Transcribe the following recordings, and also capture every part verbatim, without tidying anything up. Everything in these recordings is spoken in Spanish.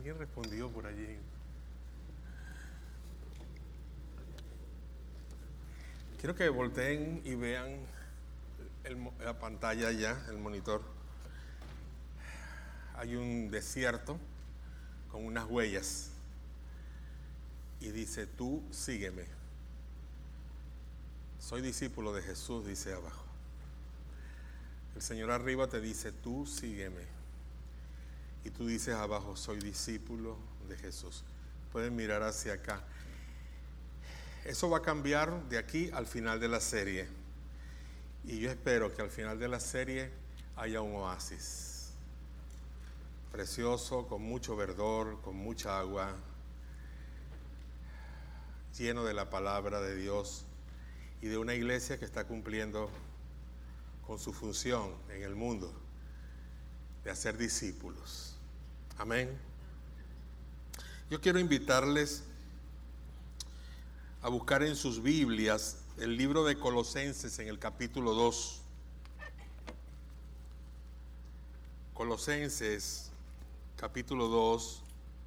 Alguien respondió por allí. Quiero que volteen y vean el, la pantalla ya, el monitor. Hay un desierto con unas huellas y dice: tú sígueme. Soy discípulo de Jesús, dice abajo. El Señor arriba te dice: tú sígueme. Y tú dices abajo: soy discípulo de Jesús. Pueden mirar hacia acá. Eso va a cambiar de aquí al final de la serie. Y yo espero que al final de la serie haya un oasis precioso, con mucho verdor, con mucha agua, lleno de la palabra de Dios y de una iglesia que está cumpliendo con su función en el mundo de hacer discípulos. Amén. Yo quiero invitarles a buscar en sus Biblias el libro de Colosenses en el capítulo dos. Colosenses, capítulo dos.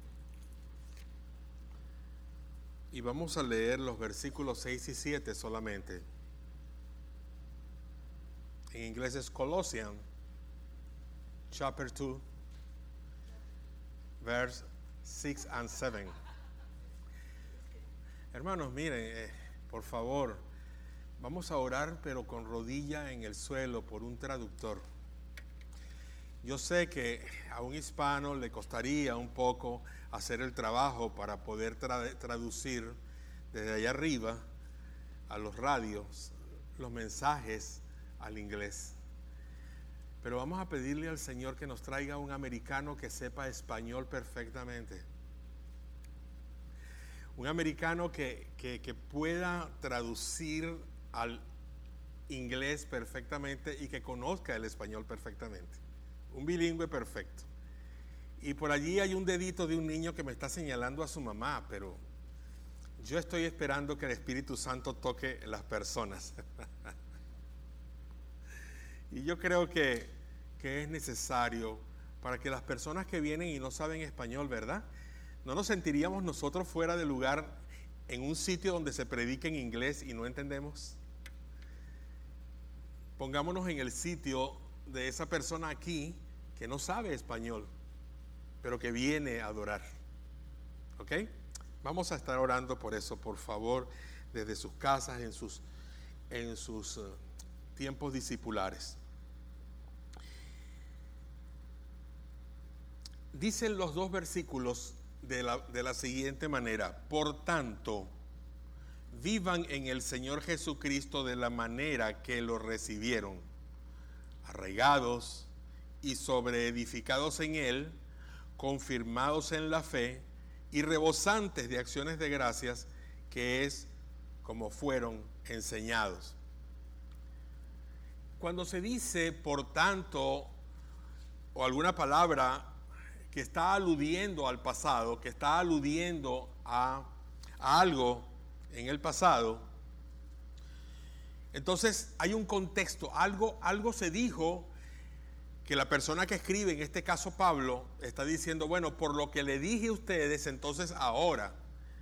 Y vamos a leer los versículos seis y siete solamente. En inglés es Colossians, chapter two, verse six and seven. Hermanos, miren, eh, por favor, vamos a orar, pero con rodilla en el suelo por un traductor. Yo sé que a un hispano le costaría un poco hacer el trabajo para poder tra- traducir desde allá arriba a los radios los mensajes al inglés. Pero vamos a pedirle al Señor que nos traiga un americano que sepa español perfectamente. Un americano que, que, que pueda traducir al inglés perfectamente y que conozca el español perfectamente. Un bilingüe perfecto. Y por allí hay un dedito de un niño que me está señalando a su mamá, pero yo estoy esperando que el Espíritu Santo toque las personas. Y yo creo que, que es necesario para que las personas que vienen y no saben español, ¿verdad?, ¿no nos sentiríamos nosotros fuera de lugar en un sitio donde se predica en inglés y no entendemos? Pongámonos en el sitio de esa persona aquí que no sabe español, pero que viene a adorar. ¿Ok? Vamos a estar orando por eso, por favor, desde sus casas, en sus, en sus uh, tiempos discipulares. Dicen los dos versículos De la, de la siguiente manera: por tanto, vivan en el Señor Jesucristo de la manera que lo recibieron, arraigados y sobreedificados en Él, confirmados en la fe y rebosantes de acciones de gracias, que es como fueron enseñados. Cuando se dice por tanto o alguna palabra que está aludiendo al pasado, que está aludiendo a, a algo en el pasado, entonces hay un contexto, algo, algo se dijo que la persona que escribe, en este caso Pablo, está diciendo: bueno, por lo que le dije a ustedes, entonces ahora.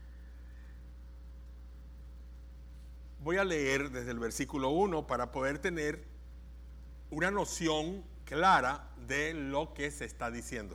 Voy a leer desde el versículo uno para poder tener una noción clara de lo que se está diciendo.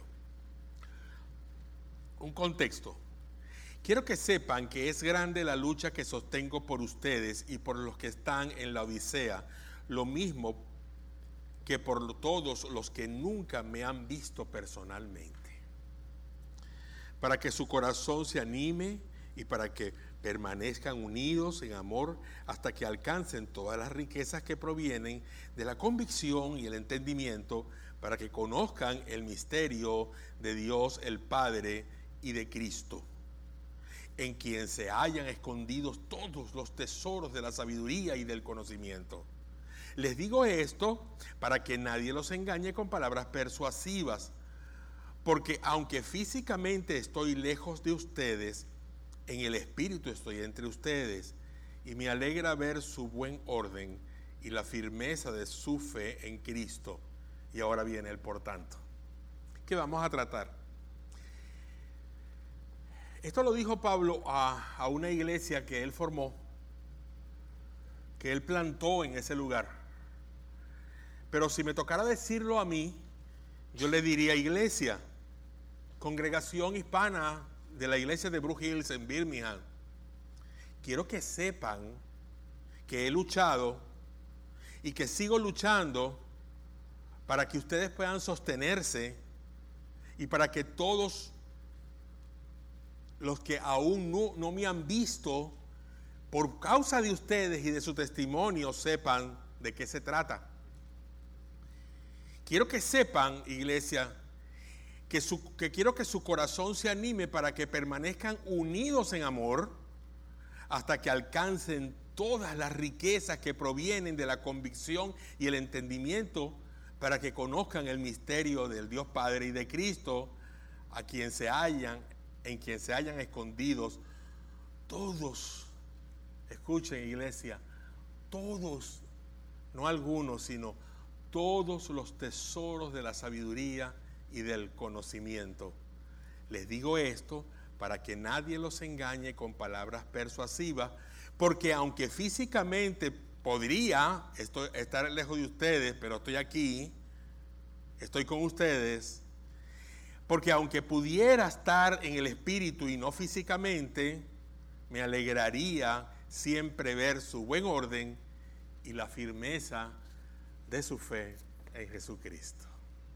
Un contexto. Quiero que sepan que es grande la lucha que sostengo por ustedes y por los que están en la Odisea, lo mismo que por todos los que nunca me han visto personalmente, para que su corazón se anime y para que permanezcan unidos en amor hasta que alcancen todas las riquezas que provienen de la convicción y el entendimiento, para que conozcan el misterio de Dios el Padre y de Cristo, en quien se hallan escondidos todos los tesoros de la sabiduría y del conocimiento. Les digo esto para que nadie los engañe con palabras persuasivas, porque aunque físicamente estoy lejos de ustedes, en el espíritu estoy entre ustedes, y me alegra ver su buen orden y la firmeza de su fe en Cristo. Y ahora viene el por tanto. ¿Qué vamos a tratar? Esto lo dijo Pablo a, a una iglesia que él formó, que él plantó en ese lugar. Pero si me tocara decirlo a mí, yo le diría: iglesia, congregación hispana de la iglesia de Brook Hills en Birmingham, quiero que sepan que he luchado y que sigo luchando para que ustedes puedan sostenerse y para que todos los que aún no, no me han visto, por causa de ustedes y de su testimonio, sepan de qué se trata. Quiero que sepan, iglesia, que, su, que quiero que su corazón se anime para que permanezcan unidos en amor hasta que alcancen todas las riquezas que provienen de la convicción y el entendimiento, para que conozcan el misterio del Dios Padre y de Cristo, a quien se hallan, en quien se hayan escondidos todos. Escuchen, iglesia, todos, no algunos, sino todos los tesoros de la sabiduría y del conocimiento. Les digo esto para que nadie los engañe con palabras persuasivas, porque aunque físicamente podría estoy, estar lejos de ustedes, pero estoy aquí, estoy con ustedes, porque aunque pudiera estar en el espíritu y no físicamente, me alegraría siempre ver su buen orden y la firmeza de su fe en Jesucristo.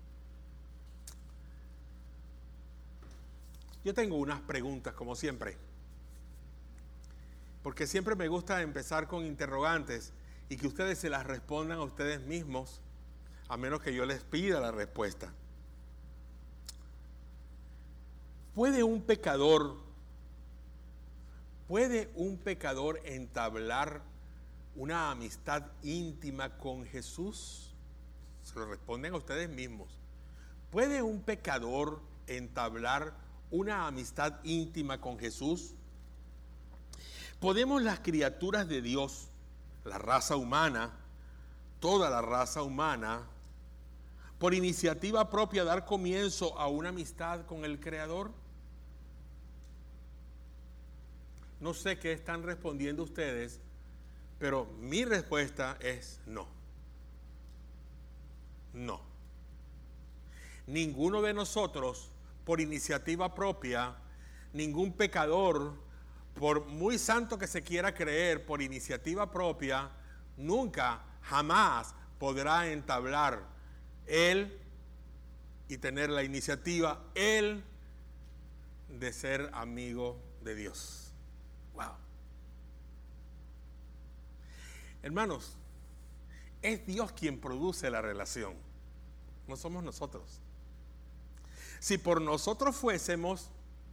Yo tengo unas preguntas, como siempre, porque siempre me gusta empezar con interrogantes y que ustedes se las respondan a ustedes mismos, a menos que yo les pida la respuesta. ¿Puede un pecador, puede un pecador entablar una amistad íntima con Jesús? Se lo responden a ustedes mismos. ¿Puede un pecador entablar una amistad íntima con Jesús? ¿Podemos las criaturas de Dios, la raza humana, toda la raza humana, por iniciativa propia dar comienzo a una amistad con el Creador? No sé qué están respondiendo ustedes, pero mi respuesta es no. No. Ninguno de nosotros, por iniciativa propia, ningún pecador, por muy santo que se quiera creer, por iniciativa propia, nunca, jamás podrá entablar él y tener la iniciativa, él, de ser amigo de Dios. Wow. Hermanos, es Dios quien produce la relación, no somos nosotros. Si por nosotros fuésemos,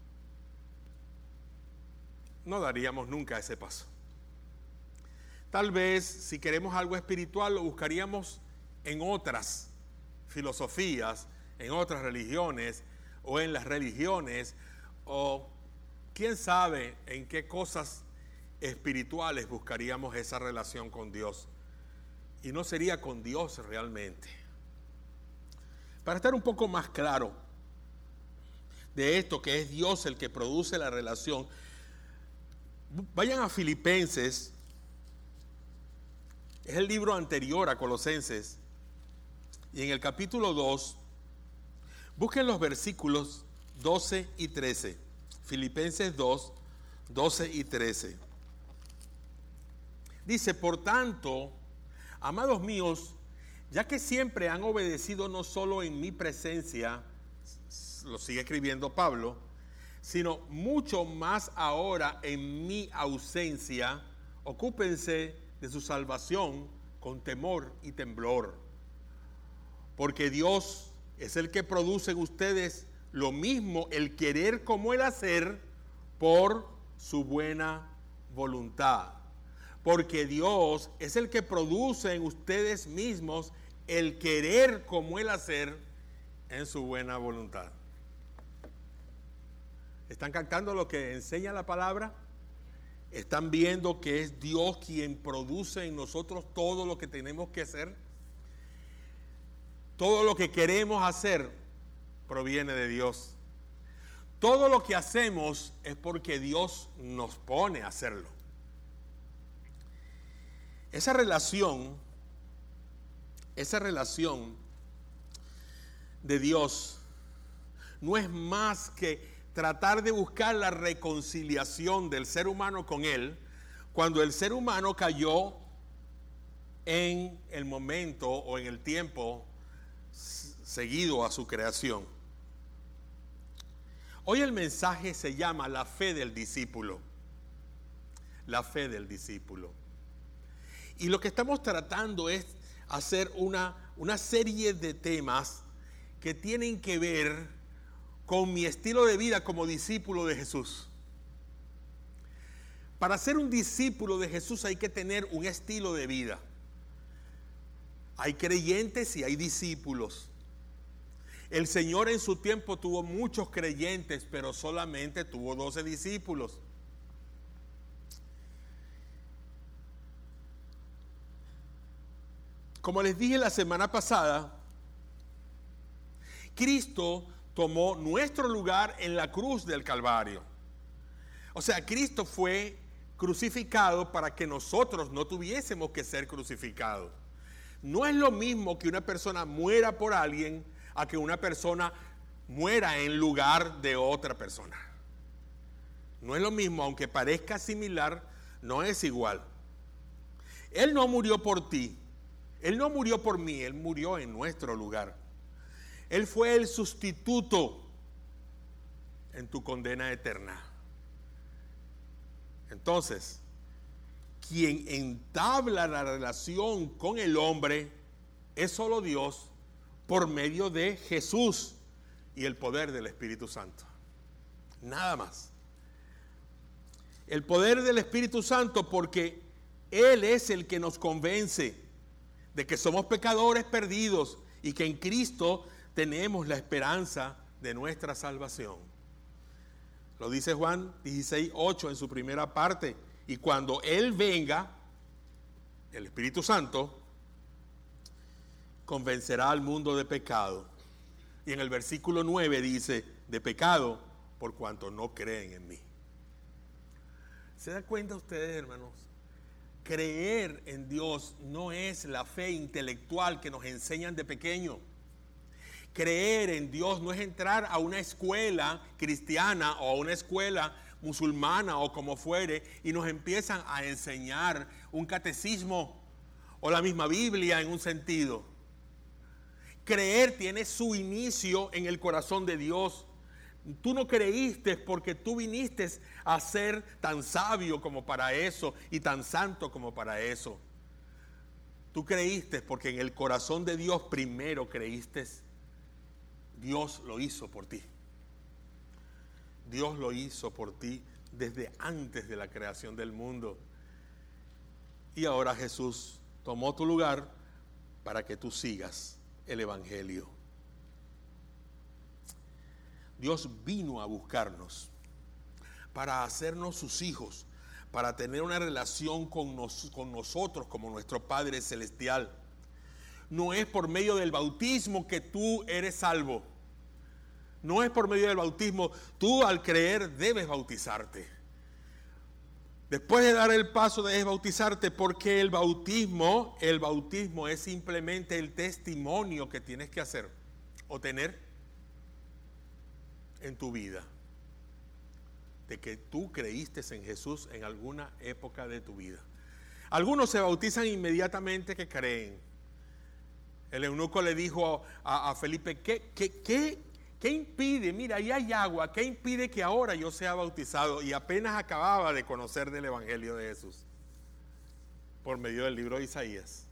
no daríamos nunca ese paso. Tal vez, si queremos algo espiritual, lo buscaríamos en otras filosofías, en otras religiones, o en las religiones, o quién sabe en qué cosas espirituales buscaríamos esa relación con Dios. Y no sería con Dios realmente. Para estar un poco más claro de esto, que es Dios el que produce la relación, vayan a Filipenses, es el libro anterior a Colosenses, y en el capítulo dos, busquen los versículos doce y trece. Filipenses dos, doce y trece. Dice: por tanto, amados míos, ya que siempre han obedecido no solo en mi presencia, lo sigue escribiendo Pablo, sino mucho más ahora en mi ausencia, ocúpense de su salvación con temor y temblor. Porque Dios es el que produce en ustedes lo mismo el querer como el hacer por su buena voluntad. Porque Dios es el que produce en ustedes mismos el querer como el hacer en su buena voluntad. ¿Están captando lo que enseña la palabra? ¿Están viendo que es Dios quien produce en nosotros todo lo que tenemos que hacer? Todo lo que queremos hacer proviene de Dios. Todo lo que hacemos es porque Dios nos pone a hacerlo. Esa relación, esa relación de Dios no es más que tratar de buscar la reconciliación del ser humano con Él cuando el ser humano cayó en el momento o en el tiempo seguido a su creación. Hoy el mensaje se llama la fe del discípulo. La fe del discípulo. Y lo que estamos tratando es hacer una, una serie de temas que tienen que ver con mi estilo de vida como discípulo de Jesús. Para ser un discípulo de Jesús hay que tener un estilo de vida. Hay creyentes y hay discípulos. El Señor en su tiempo tuvo muchos creyentes, pero solamente tuvo doce discípulos. Como les dije la semana pasada, Cristo tomó nuestro lugar en la cruz del Calvario. O sea, Cristo fue crucificado para que nosotros no tuviésemos que ser crucificados. No es lo mismo que una persona muera por alguien a que una persona muera en lugar de otra persona. No es lo mismo, aunque parezca similar, no es igual. Él no murió por ti, Él no murió por mí, Él murió en nuestro lugar. Él fue el sustituto en tu condena eterna. Entonces, quien entabla la relación con el hombre es solo Dios por medio de Jesús y el poder del Espíritu Santo. Nada más. El poder del Espíritu Santo porque Él es el que nos convence de que somos pecadores perdidos y que en Cristo tenemos la esperanza de nuestra salvación. Lo dice Juan dieciséis, ocho en su primera parte. Y cuando Él venga, el Espíritu Santo, convencerá al mundo de pecado. Y en el versículo nueve dice, de pecado, por cuanto no creen en mí. ¿Se dan cuenta ustedes, hermanos? Creer en Dios no es la fe intelectual que nos enseñan de pequeño. Creer en Dios no es entrar a una escuela cristiana o a una escuela musulmana o como fuere y nos empiezan a enseñar un catecismo o la misma Biblia en un sentido. Creer tiene su inicio en el corazón de Dios. Tú no creíste porque tú viniste a ser tan sabio como para eso y tan santo como para eso. Tú creíste porque en el corazón de Dios primero creíste. Dios lo hizo por ti. Dios lo hizo por ti desde antes de la creación del mundo. Y ahora Jesús tomó tu lugar para que tú sigas el Evangelio. Dios vino a buscarnos para hacernos sus hijos, para tener una relación con, nos, con nosotros como nuestro Padre Celestial. No es por medio del bautismo que tú eres salvo. No es por medio del bautismo. Tú al creer debes bautizarte. Después de dar el paso debes bautizarte porque el bautismo, el bautismo es simplemente el testimonio que tienes que hacer o tener en tu vida de que tú creíste en Jesús en alguna época de tu vida. Algunos se bautizan inmediatamente que creen. El eunuco le dijo a, a Felipe, ¿qué, qué, qué, ¿qué impide? Mira, ahí hay agua, ¿qué impide que ahora yo sea bautizado? Y apenas acababa de conocer del Evangelio de Jesús por medio del libro de Isaías.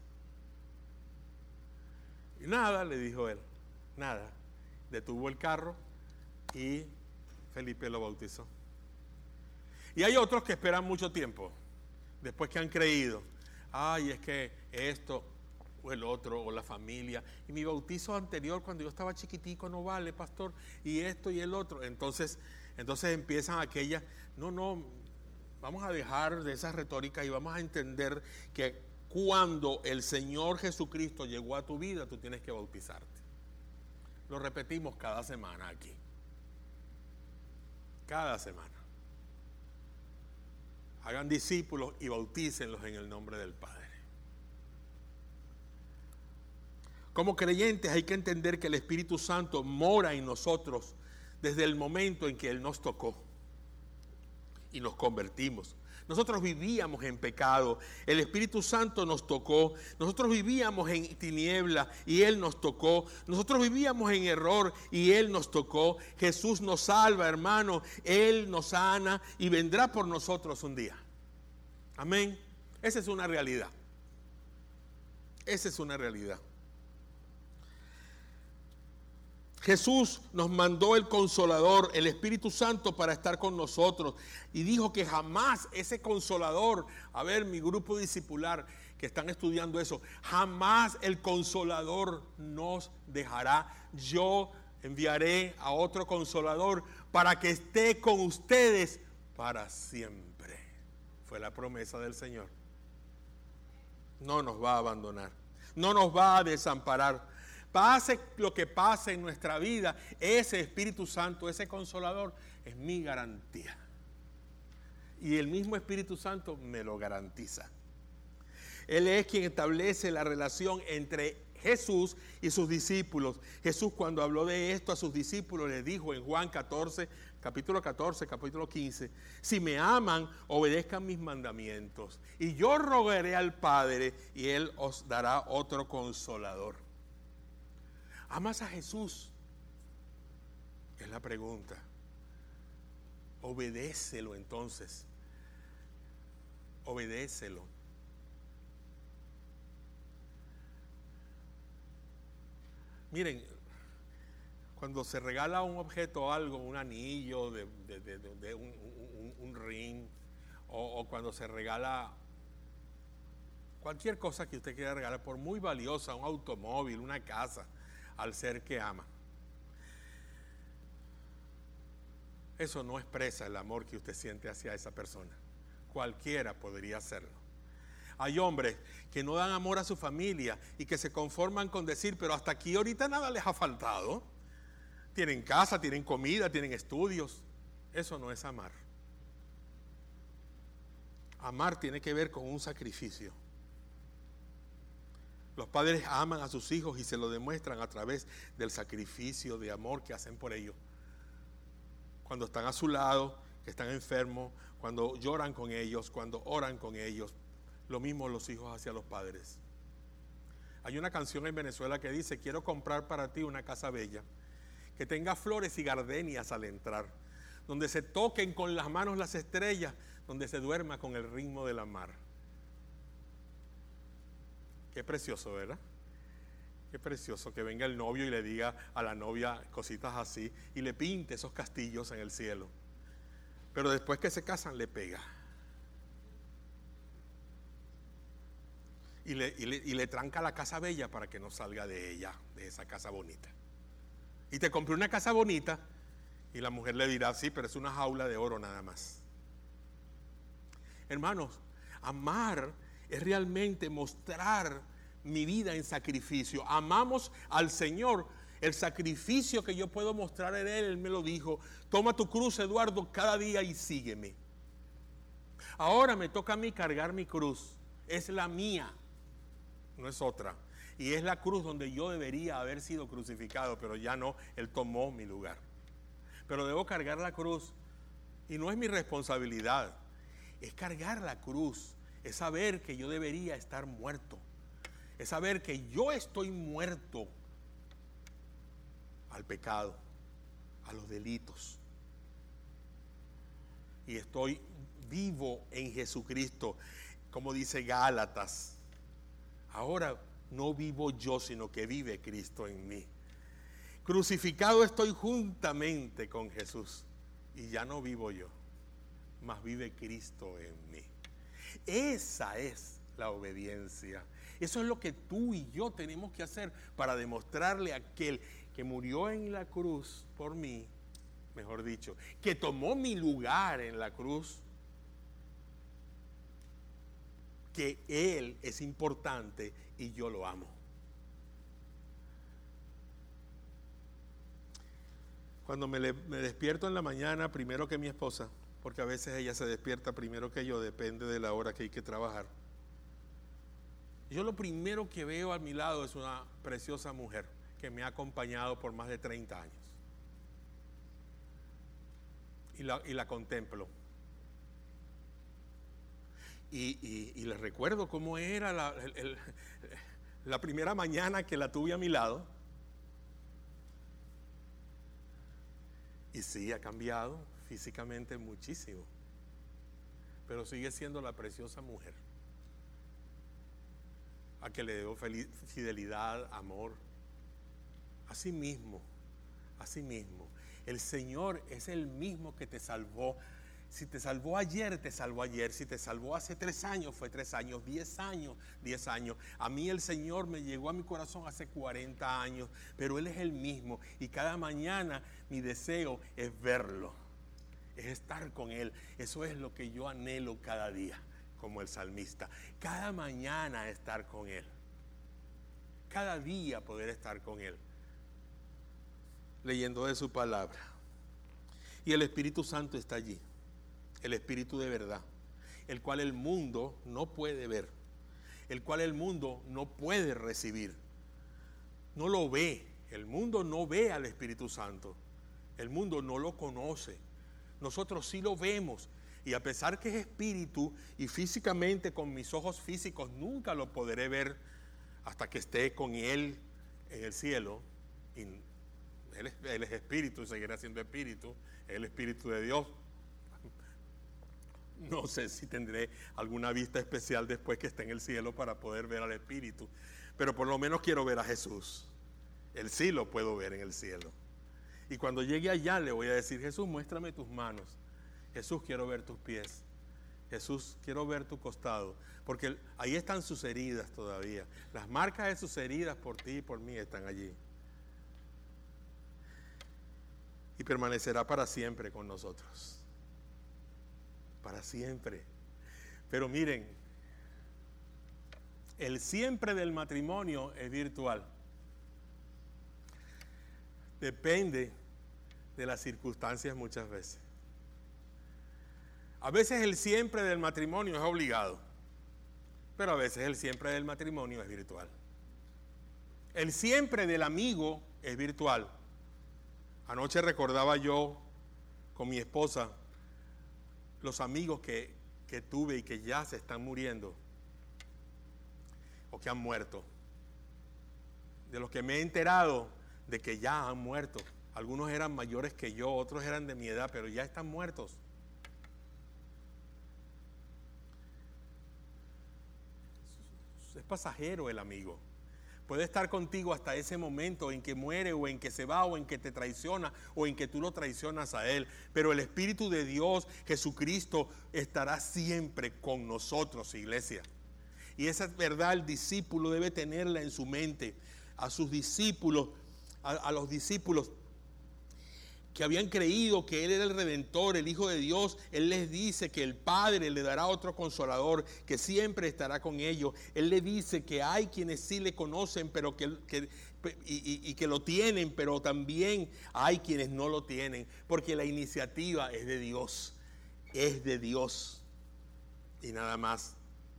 Y nada, le dijo él, nada. Detuvo el carro y Felipe lo bautizó. Y hay otros que esperan mucho tiempo, después que han creído. Ay, es que esto o el otro, o la familia, y mi bautizo anterior cuando yo estaba chiquitico no vale, pastor, y esto y el otro. Entonces, entonces empiezan aquellas, no, no, vamos a dejar de esas retóricas y vamos a entender que cuando el Señor Jesucristo llegó a tu vida, tú tienes que bautizarte. Lo repetimos cada semana aquí. Cada semana. Hagan discípulos y bautícenlos en el nombre del Padre. Como creyentes hay que entender que el Espíritu Santo mora en nosotros desde el momento en que Él nos tocó y nos convertimos. Nosotros vivíamos en pecado, el Espíritu Santo nos tocó, nosotros vivíamos en tiniebla y Él nos tocó, nosotros vivíamos en error y Él nos tocó. Jesús nos salva, hermano, Él nos sana y vendrá por nosotros un día. Amén. Esa es una realidad. Esa es una realidad. Jesús nos mandó el Consolador, el Espíritu Santo, para estar con nosotros. Y dijo que jamás ese Consolador, a ver, mi grupo discipular que están estudiando eso, jamás el Consolador nos dejará. Yo enviaré a otro Consolador para que esté con ustedes para siempre. Fue la promesa del Señor. No nos va a abandonar, no nos va a desamparar. Pase lo que pase en nuestra vida, ese Espíritu Santo, ese Consolador, es mi garantía. Y el mismo Espíritu Santo me lo garantiza. Él es quien establece la relación entre Jesús y sus discípulos. Jesús, cuando habló de esto a sus discípulos, les dijo en Juan catorce, capítulo catorce, capítulo quince, si me aman, obedezcan mis mandamientos. Y yo rogaré al Padre y Él os dará otro Consolador. ¿Amas a Jesús? Es la pregunta. Obedécelo entonces. Obedécelo. Miren, cuando se regala un objeto o algo, un anillo, de, de, de, de un, un, un ring, o, o cuando se regala cualquier cosa que usted quiera regalar, por muy valiosa, un automóvil, una casa, al ser que ama, eso no expresa el amor que usted siente hacia esa persona. Cualquiera podría hacerlo. Hay hombres que no dan amor a su familia y que se conforman con decir, pero hasta aquí ahorita nada les ha faltado. Tienen casa, tienen comida, tienen estudios. Eso no es amar. Amar tiene que ver con un sacrificio. Los padres aman a sus hijos y se lo demuestran a través del sacrificio de amor que hacen por ellos. Cuando están a su lado, que están enfermos, cuando lloran con ellos, cuando oran con ellos. Lo mismo los hijos hacia los padres. Hay una canción en Venezuela que dice, quiero comprar para ti una casa bella, que tenga flores y gardenias al entrar, donde se toquen con las manos las estrellas, donde se duerma con el ritmo de la mar. Qué precioso, ¿verdad? Qué precioso que venga el novio y le diga a la novia cositas así y le pinte esos castillos en el cielo. Pero después que se casan le pega. Y le, y le, y le tranca la casa bella para que no salga de ella, de esa casa bonita. Y te compré una casa bonita y la mujer le dirá, sí, pero es una jaula de oro nada más. Hermanos, amar es realmente mostrar mi vida en sacrificio. Amamos al Señor. El sacrificio que yo puedo mostrar en Él, Él me lo dijo. Toma tu cruz, Eduardo, cada día y sígueme. Ahora me toca a mí cargar mi cruz. Es la mía, no es otra. Y es la cruz donde yo debería haber sido crucificado, pero ya no, Él tomó mi lugar. Pero debo cargar la cruz. Y no es mi responsabilidad. Es cargar la cruz. Es saber que yo debería estar muerto. Es saber que yo estoy muerto al pecado, a los delitos. Y estoy vivo en Jesucristo, como dice Gálatas. Ahora no vivo yo, sino que vive Cristo en mí. Crucificado estoy juntamente con Jesús. Y ya no vivo yo, mas vive Cristo en mí. Esa es la obediencia. Eso es lo que tú y yo tenemos que hacer para demostrarle a aquel que murió en la cruz por mí, mejor dicho, que tomó mi lugar en la cruz, que Él es importante y yo lo amo. Cuando me, le, me despierto en la mañana, primero que mi esposa, porque a veces ella se despierta primero que yo, depende de la hora que hay que trabajar. Yo lo primero que veo a mi lado es una preciosa mujer que me ha acompañado por más de treinta años. Y la, y la contemplo. Y, y, y les recuerdo cómo era la, el, el, la primera mañana que la tuve a mi lado. Y sí, ha cambiado físicamente muchísimo. Pero sigue siendo la preciosa mujer a que le debo fidelidad, amor. Así mismo, así mismo. El Señor es el mismo que te salvó. Si te salvó ayer, te salvó ayer. Si te salvó hace tres años, fue tres años. Diez años, diez años. A mí el Señor me llegó a mi corazón hace cuarenta años. Pero Él es el mismo. Y cada mañana mi deseo es verlo. Es estar con Él. Eso es lo que yo anhelo cada día, como el salmista. Cada mañana estar con Él. Cada día poder estar con Él. Leyendo de su palabra. Y el Espíritu Santo está allí. El Espíritu de verdad, el cual el mundo no puede ver, el cual el mundo no puede recibir, no lo ve. El mundo no ve al Espíritu Santo, el mundo no lo conoce. Nosotros sí lo vemos, y a pesar que es espíritu y físicamente con mis ojos físicos nunca lo podré ver hasta que esté con Él en el cielo. Y Él es, él es espíritu y seguirá siendo espíritu, el Espíritu de Dios. No sé si tendré alguna vista especial después que esté en el cielo para poder ver al Espíritu, pero por lo menos quiero ver a Jesús. Él sí lo puedo ver en el cielo. Y cuando llegue allá le voy a decir: Jesús, muéstrame tus manos. Jesús, quiero ver tus pies. Jesús, quiero ver tu costado, porque ahí están sus heridas todavía. Las marcas de sus heridas por ti y por mí están allí. Y permanecerá para siempre con nosotros. Para siempre. Pero miren, el siempre del matrimonio es virtual. Depende de las circunstancias muchas veces. A veces el siempre del matrimonio es obligado, pero a veces el siempre del matrimonio es virtual. El siempre del amigo es virtual. Anoche recordaba yo con mi esposa los amigos que, que tuve y que ya se están muriendo o que han muerto. De los que me he enterado de que ya han muerto. Algunos eran mayores que yo, otros eran de mi edad, pero ya están muertos. Es pasajero el amigo. Puede estar contigo hasta ese momento en que muere o en que se va o en que te traiciona o en que tú lo traicionas a él. Pero el Espíritu de Dios, Jesucristo, estará siempre con nosotros, iglesia. Y esa verdad el discípulo debe tenerla en su mente. A sus discípulos, a, a los discípulos que habían creído que Él era el Redentor, el Hijo de Dios, Él les dice que el Padre le dará otro Consolador, que siempre estará con ellos. Él le dice que hay quienes sí le conocen pero que, que, y, y, y que lo tienen, pero también hay quienes no lo tienen, porque la iniciativa es de Dios, es de Dios y nada más.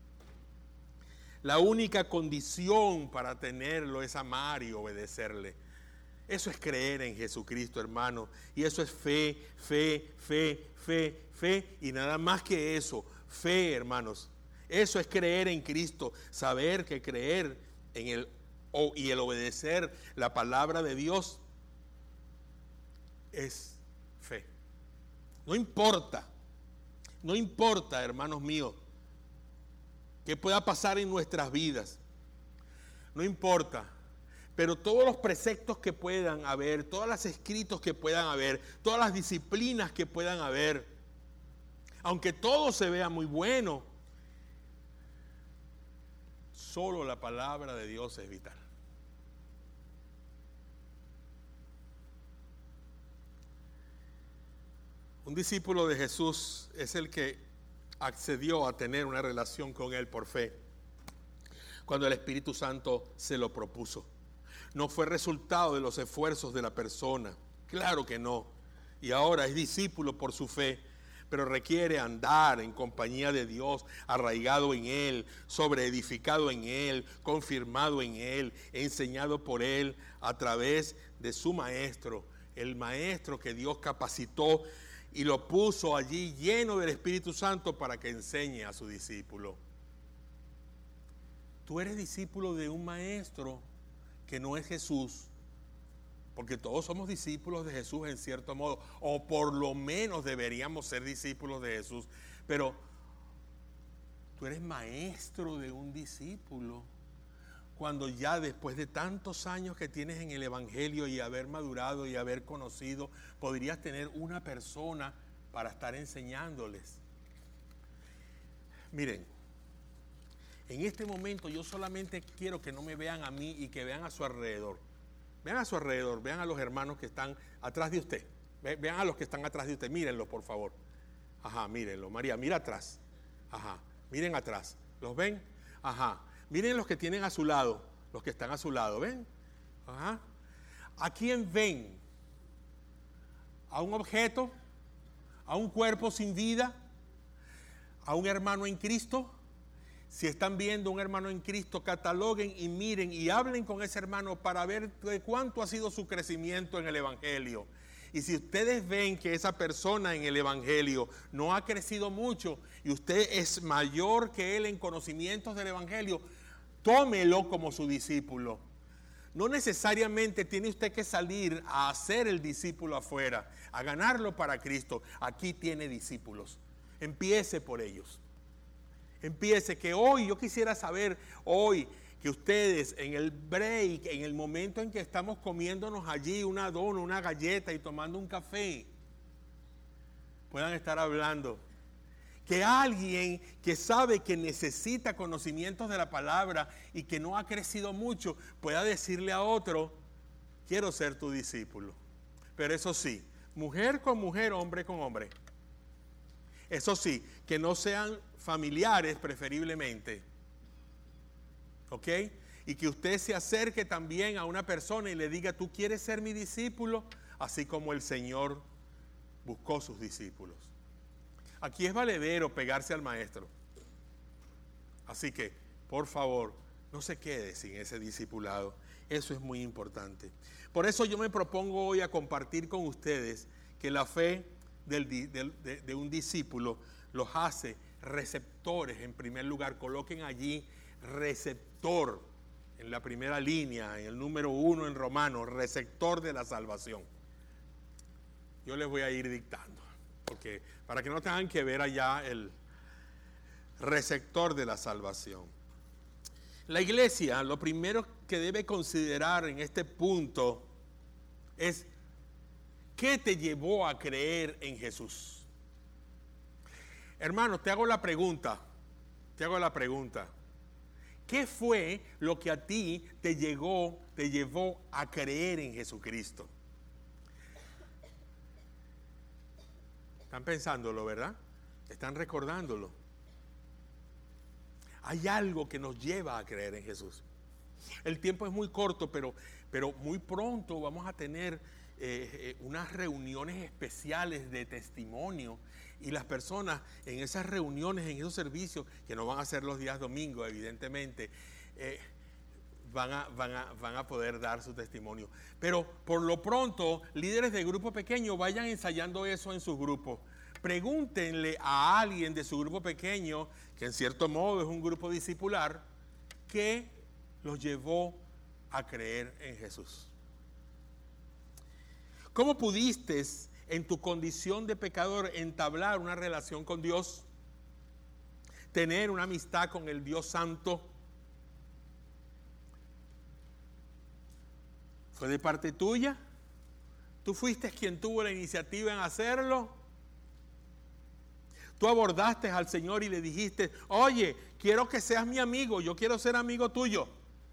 La única condición para tenerlo es amar y obedecerle. Eso es creer en Jesucristo, hermano. Y eso es fe, fe, fe, fe, fe. Y nada más que eso, fe, hermanos. Eso es creer en Cristo. Saber que creer en Él y el obedecer la palabra de Dios es fe. No importa, no importa, hermanos míos, qué pueda pasar en nuestras vidas. No importa. Pero todos los preceptos que puedan haber, todos los escritos que puedan haber, todas las disciplinas que puedan haber, aunque todo se vea muy bueno, solo la palabra de Dios es vital. Un discípulo de Jesús es el que accedió a tener una relación con Él por fe, cuando el Espíritu Santo se lo propuso. No fue resultado de los esfuerzos de la persona Claro que no. Y ahora es discípulo por su fe, pero requiere andar en compañía de Dios, arraigado en Él, sobreedificado en Él, confirmado en Él, enseñado por Él a través de su maestro, el maestro que Dios capacitó y lo puso allí lleno del Espíritu Santo para que enseñe a su discípulo. Tú eres discípulo de un maestro que no es Jesús, porque todos somos discípulos de Jesús en cierto modo, o por lo menos deberíamos ser discípulos de Jesús, pero tú eres maestro de un discípulo, cuando ya después de tantos años que tienes en el Evangelio y haber madurado y haber conocido, podrías tener una persona para estar enseñándoles. Miren, en este momento yo solamente quiero que no me vean a mí y que vean a su alrededor. Vean a su alrededor, vean a los hermanos que están atrás de usted. Vean a los que están atrás de usted, mírenlos por favor. Ajá, mírenlo. María, mira atrás. Ajá, miren atrás. ¿Los ven? Ajá. Miren los que tienen a su lado, los que están a su lado, ¿ven? Ajá. ¿A quién ven? ¿A un objeto? ¿A un cuerpo sin vida? ¿A un hermano en Cristo? Si están viendo un hermano en Cristo, cataloguen y miren y hablen con ese hermano para ver de cuánto ha sido su crecimiento en el Evangelio. Y si ustedes ven que esa persona en el Evangelio no ha crecido mucho y usted es mayor que él en conocimientos del Evangelio, tómelo como su discípulo. No necesariamente tiene usted que salir a hacer el discípulo afuera, a ganarlo para Cristo. Aquí tiene discípulos. Empiece por ellos. Empiece, que hoy, yo quisiera saber hoy que ustedes en el break, en el momento en que estamos comiéndonos allí una dona, una galleta y tomando un café, puedan estar hablando. Que alguien que sabe que necesita conocimientos de la palabra y que no ha crecido mucho, pueda decirle a otro, quiero ser tu discípulo. Pero eso sí, mujer con mujer, hombre con hombre. Eso sí, que no sean familiares preferiblemente, ¿ok? Y que usted se acerque también a una persona y le diga, ¿tú quieres ser mi discípulo? Así como el Señor buscó sus discípulos. Aquí es valedero pegarse al maestro. Así que, por favor, no se quede sin ese discipulado. Eso es muy importante. Por eso yo me propongo hoy a compartir con ustedes que la fe del, del, de, de un discípulo los hace receptores en primer lugar. Coloquen allí receptor en la primera línea, en el número uno en Romanos, receptor de la salvación. Yo les voy a ir dictando, porque para que no tengan que ver allá el receptor de la salvación. La iglesia, lo primero que debe considerar en este punto es ¿qué te llevó a creer en Jesús? Hermano, te hago la pregunta, te hago la pregunta. ¿Qué fue lo que a ti te llegó, te llevó a creer en Jesucristo? Están pensándolo, ¿verdad? Están recordándolo. Hay algo que nos lleva a creer en Jesús. El tiempo es muy corto, pero, pero muy pronto vamos a tener eh, eh, unas reuniones especiales de testimonio. Y las personas en esas reuniones, en esos servicios, que no van a ser los días domingos, evidentemente, eh, van, a, van, a, van a poder dar su testimonio. Pero por lo pronto, líderes de grupo pequeño, vayan ensayando eso en sus grupos. Pregúntenle a alguien de su grupo pequeño, que en cierto modo es un grupo discipular, ¿qué los llevó a creer en Jesús? ¿Cómo pudiste en tu condición de pecador entablar una relación con Dios, tener una amistad con el Dios Santo? ¿Fue de parte tuya? ¿Tú fuiste quien tuvo la iniciativa en hacerlo? ¿Tú abordaste al Señor y le dijiste, oye, quiero que seas mi amigo, yo quiero ser amigo tuyo?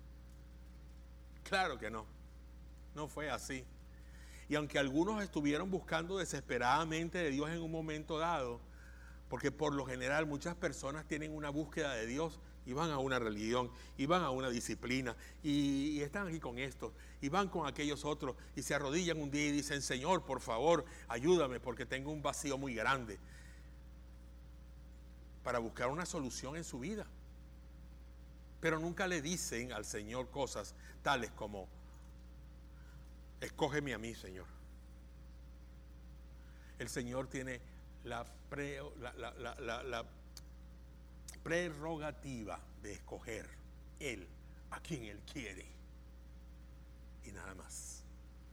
Claro que no, no fue así. Y aunque algunos estuvieron buscando desesperadamente de Dios en un momento dado, porque por lo general muchas personas tienen una búsqueda de Dios y van a una religión, y van a una disciplina, y, y están aquí con esto, y van con aquellos otros, y se arrodillan un día y dicen, Señor, por favor, ayúdame porque tengo un vacío muy grande, para buscar una solución en su vida. Pero nunca le dicen al Señor cosas tales como, escógeme a mí, Señor. El Señor tiene la, pre, la, la, la, la, la prerrogativa de escoger Él a quien Él quiere y nada más.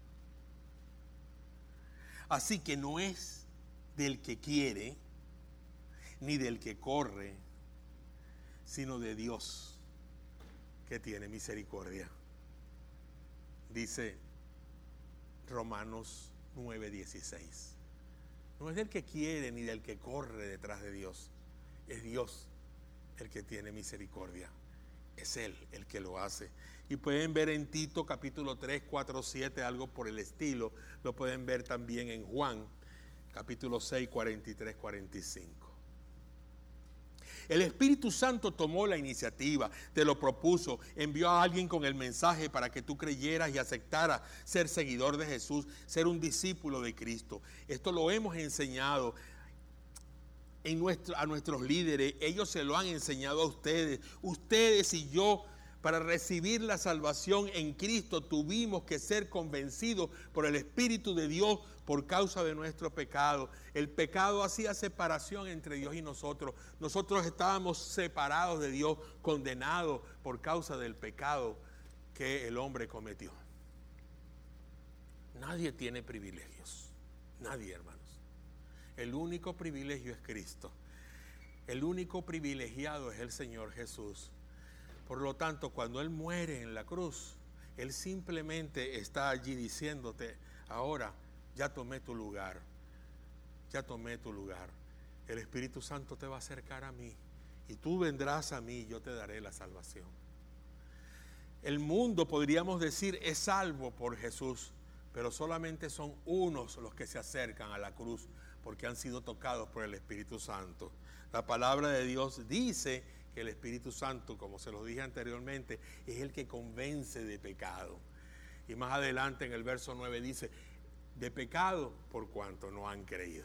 Así que no es del que quiere ni del que corre, sino de Dios que tiene misericordia. Dice Romanos nueve dieciséis. No es del que quiere ni del que corre detrás de Dios, es Dios el que tiene misericordia, es Él el que lo hace. Y pueden ver en Tito capítulo tres, cuatro, siete, algo por el estilo. Lo pueden ver también en Juan capítulo seis, cuarenta y tres, cuarenta y cinco. El Espíritu Santo tomó la iniciativa, te lo propuso, envió a alguien con el mensaje para que tú creyeras y aceptaras ser seguidor de Jesús, ser un discípulo de Cristo. Esto lo hemos enseñado en nuestro, a nuestros líderes, ellos se lo han enseñado a ustedes. Ustedes y yo, para recibir la salvación en Cristo, tuvimos que ser convencidos por el Espíritu de Dios por causa de nuestro pecado. El pecado hacía separación entre Dios y nosotros. Nosotros estábamos separados de Dios, condenados por causa del pecado que el hombre cometió. Nadie tiene privilegios, nadie, hermanos. El único privilegio es Cristo. El único privilegiado es el Señor Jesús. Por lo tanto, cuando Él muere en la cruz, Él simplemente está allí diciéndote, ahora ya tomé tu lugar, ya tomé tu lugar. El Espíritu Santo te va a acercar a mí y tú vendrás a mí y yo te daré la salvación. El mundo, podríamos decir, es salvo por Jesús, pero solamente son unos los que se acercan a la cruz porque han sido tocados por el Espíritu Santo. La palabra de Dios dice que el Espíritu Santo, como se los dije anteriormente, es el que convence de pecado. Y más adelante en el verso nueve dice, de pecado por cuanto no han creído.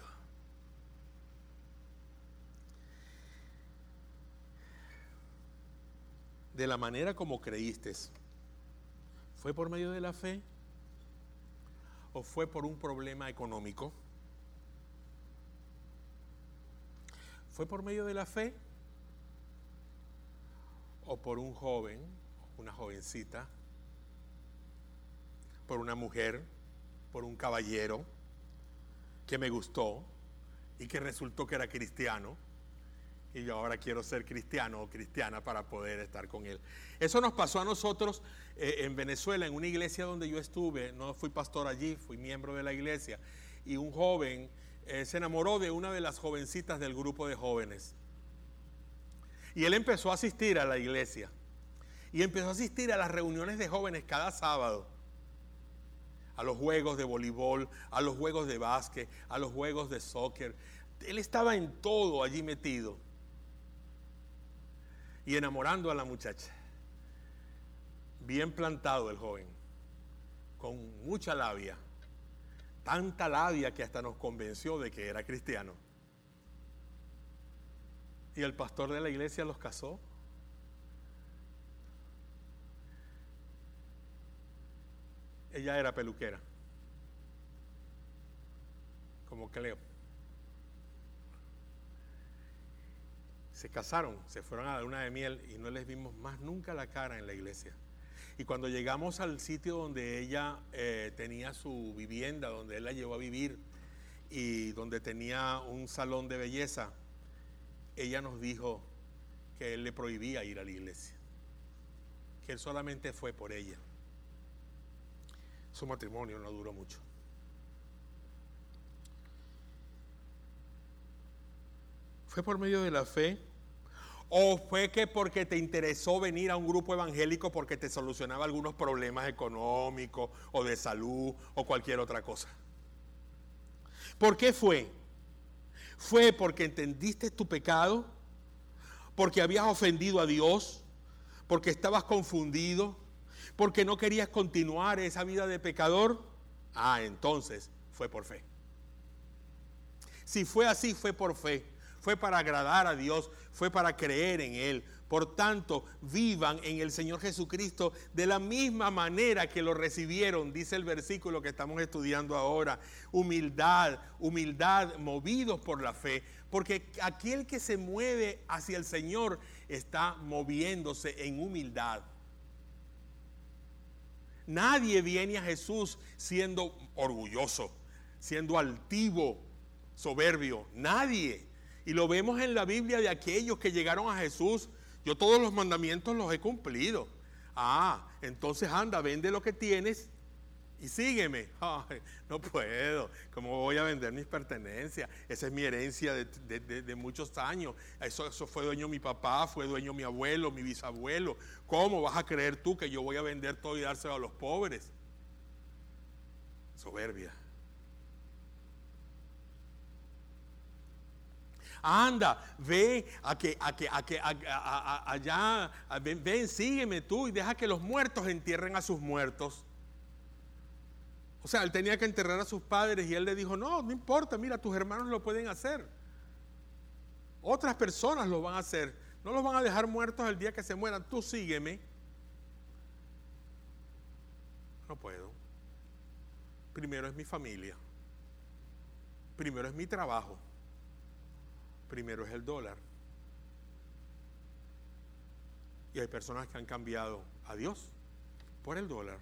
De la manera como creíste, ¿fue por medio de la fe o fue por un problema económico? ¿Fue por medio de la fe o por un joven, una jovencita, por una mujer, por un caballero que me gustó y que resultó que era cristiano y yo ahora quiero ser cristiano o cristiana para poder estar con él? Eso nos pasó a nosotros eh, en Venezuela, en una iglesia donde yo estuve. No fui pastor allí, fui miembro de la iglesia, y un joven eh, se enamoró de una de las jovencitas del grupo de jóvenes y él empezó a asistir a la iglesia y empezó a asistir a las reuniones de jóvenes cada sábado, a los juegos de voleibol, a los juegos de básquet, a los juegos de soccer. Él estaba en todo allí metido y enamorando a la muchacha. Bien plantado el joven, con mucha labia, tanta labia que hasta nos convenció de que era cristiano. Y el pastor de la iglesia los casó. Ella era peluquera, como Cleo. Se casaron, se fueron a la luna de miel y no les vimos más nunca la cara en la iglesia. Y cuando llegamos al sitio donde ella eh, tenía su vivienda, donde él la llevó a vivir y donde tenía un salón de belleza, ella nos dijo que él le prohibía ir a la iglesia, que él solamente fue por ella. Su matrimonio no duró mucho. ¿Fue por medio de la fe? ¿O fue que porque te interesó venir a un grupo evangélico porque te solucionaba algunos problemas económicos o de salud o cualquier otra cosa? ¿Por qué fue? ¿Fue porque entendiste tu pecado? porque habías ofendido a Dios, porque estabas confundido, porque no querías continuar esa vida de pecador. Ah, entonces fue por fe. Si fue así, fue por fe. Fue para agradar a Dios, fue para creer en Él. Por tanto, vivan en el Señor Jesucristo de la misma manera que lo recibieron, dice el versículo que estamos estudiando ahora. Humildad, humildad, movidos por la fe. Porque aquel que se mueve hacia el Señor está moviéndose en humildad. Nadie viene a Jesús siendo orgulloso, siendo altivo, soberbio. Nadie. Y lo vemos en la Biblia de aquellos que llegaron a Jesús. Yo todos los mandamientos los he cumplido. Ah, entonces anda, vende lo que tienes y sígueme. Ay, no puedo. ¿Cómo voy a vender mis pertenencias? Esa es mi herencia de, de, de, de muchos años. Eso, eso fue dueño mi papá, fue dueño mi abuelo, mi bisabuelo. ¿Cómo vas a creer tú que yo voy a vender todo y dárselo a los pobres? Soberbia. Anda, ve a que, a que, a que a, a, a, allá, a, ven, ven, sígueme tú y deja que los muertos entierren a sus muertos. O sea, él tenía que enterrar a sus padres y él le dijo, no, no importa, mira, tus hermanos lo pueden hacer. Otras personas lo van a hacer. No los van a dejar muertos el día que se mueran. Tú sígueme. No puedo. Primero es mi familia. Primero es mi trabajo. Primero es el dólar. Y hay personas que han cambiado a Dios por el dólar.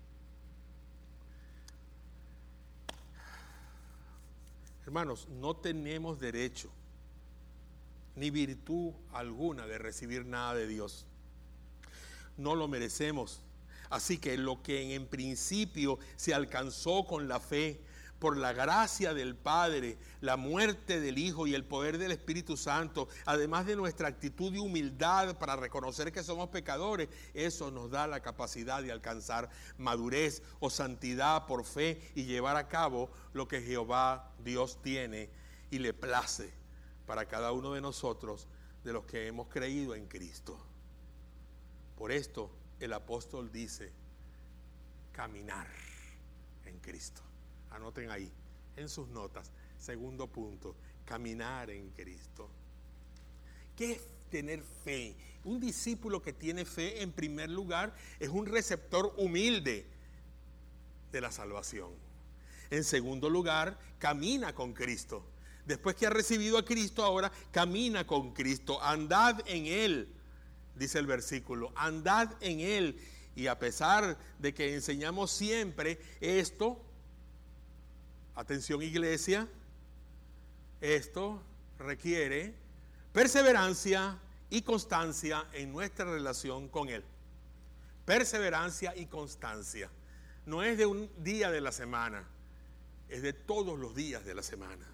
Hermanos, no tenemos derecho ni virtud alguna de recibir nada de Dios. No lo merecemos. Así que lo que en principio se alcanzó con la fe, por la gracia del Padre, la muerte del Hijo y el poder del Espíritu Santo, además de nuestra actitud de humildad para reconocer que somos pecadores, eso nos da la capacidad de alcanzar madurez o santidad por fe y llevar a cabo lo que Jehová Dios tiene y le place para cada uno de nosotros, de los que hemos creído en Cristo. Por esto el apóstol dice, caminar en Cristo. Anoten ahí, en sus notas, segundo punto, caminar en Cristo. ¿Qué es tener fe? Un discípulo que tiene fe, en primer lugar, es un receptor humilde de la salvación. En segundo lugar, camina con Cristo. Después que ha recibido a Cristo, ahora camina con Cristo. Andad en Él, dice el versículo, andad en Él. Y a pesar de que enseñamos siempre esto, atención iglesia, esto requiere perseverancia y constancia en nuestra relación con Él. Perseverancia y constancia. No es de un día de la semana, es de todos los días de la semana.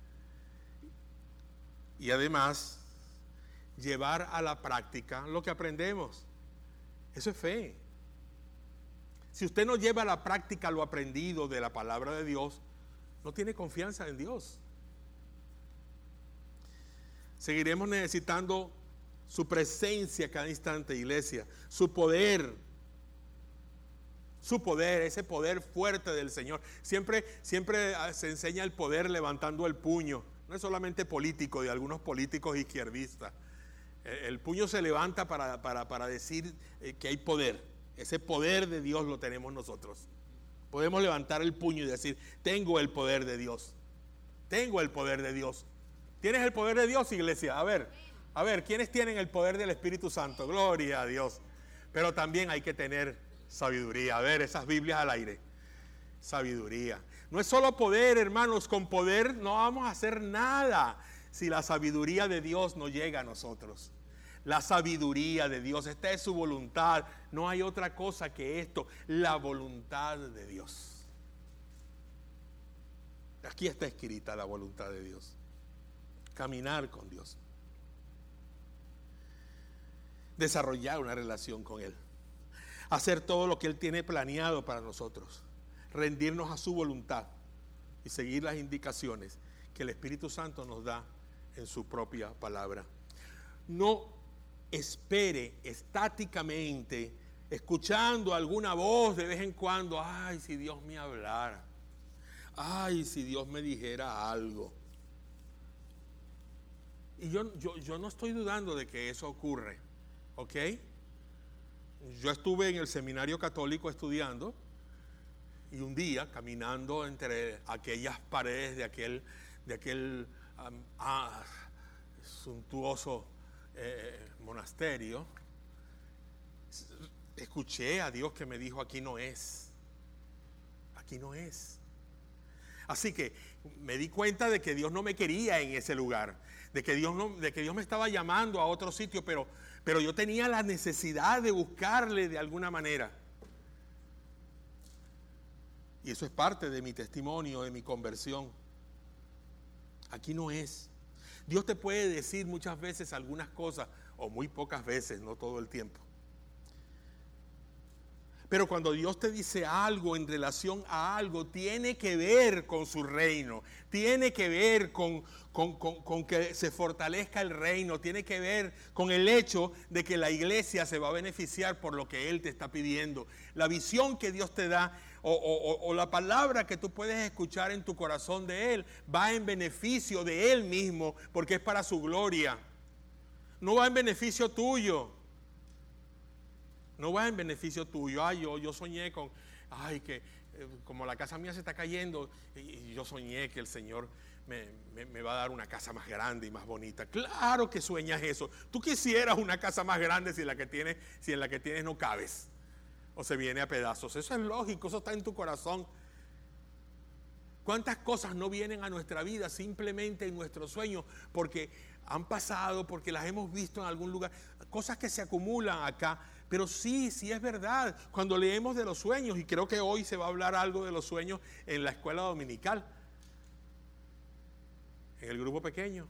Y además, llevar a la práctica lo que aprendemos. Eso es fe. Si usted no lleva a la práctica lo aprendido de la palabra de Dios, no tiene confianza en Dios. Seguiremos necesitando su presencia cada instante, iglesia, su poder, su poder, ese poder fuerte del Señor. Siempre, siempre se enseña el poder levantando el puño. No es solamente político, de algunos políticos izquierdistas. El, el puño se levanta para, para, para decir que hay poder. Ese poder de Dios lo tenemos nosotros. Podemos levantar el puño y decir, tengo el poder de Dios. Tengo el poder de Dios. ¿Tienes el poder de Dios, iglesia? A ver, a ver, ¿quiénes tienen el poder del Espíritu Santo? Gloria a Dios. Pero también hay que tener sabiduría. A ver, esas Biblias al aire. Sabiduría. No es solo poder, hermanos. Con poder no vamos a hacer nada si la sabiduría de Dios no llega a nosotros. La sabiduría de Dios, esta es su voluntad. No hay otra cosa que esto, la voluntad de Dios. Aquí está escrita la voluntad de Dios. Caminar con Dios. Desarrollar una relación con Él. Hacer todo lo que Él tiene planeado para nosotros. Rendirnos a su voluntad y seguir las indicaciones que el Espíritu Santo nos da en su propia palabra. no espere estáticamente, escuchando alguna voz de vez en cuando. Ay, si Dios me hablara. Ay, si Dios me dijera algo. Y yo, yo, yo no estoy dudando de que eso ocurre, ¿ok? Yo estuve en el seminario católico estudiando y un día caminando entre aquellas paredes de aquel, de aquel um, ah, suntuoso eh, monasterio, escuché a Dios que me dijo: aquí no es, aquí no es. Así que me di cuenta de que Dios no me quería en ese lugar, de que Dios, no, de que Dios me estaba llamando a otro sitio, pero, pero yo tenía la necesidad de buscarle de alguna manera. Y eso es parte de mi testimonio, de mi conversión. Aquí no es. Dios te puede decir muchas veces algunas cosas, o muy pocas veces, no todo el tiempo. Pero cuando Dios te dice algo en relación a algo, tiene que ver con su reino, tiene que ver con, con, con, con que se fortalezca el reino, tiene que ver con el hecho de que la iglesia se va a beneficiar por lo que Él te está pidiendo. La visión que Dios te da o, o, o la palabra que tú puedes escuchar en tu corazón de Él va en beneficio de Él mismo, porque es para su gloria. No va en beneficio tuyo. No va en beneficio tuyo. Ay, yo, yo soñé con, ay, que eh, como la casa mía se está cayendo, y, y yo soñé que el Señor me, me, me va a dar una casa más grande y más bonita. Claro que sueñas eso. Tú quisieras una casa más grande si en la que tienes, si en la que tienes no cabes o se viene a pedazos. Eso es lógico, eso está en tu corazón. ¿Cuántas cosas no vienen a nuestra vida simplemente en nuestros sueños porque han pasado, porque las hemos visto en algún lugar? Cosas que se acumulan acá. Pero sí, sí es verdad. Cuando leemos de los sueños, y creo que hoy se va a hablar algo de los sueños en la escuela dominical, en el grupo pequeño.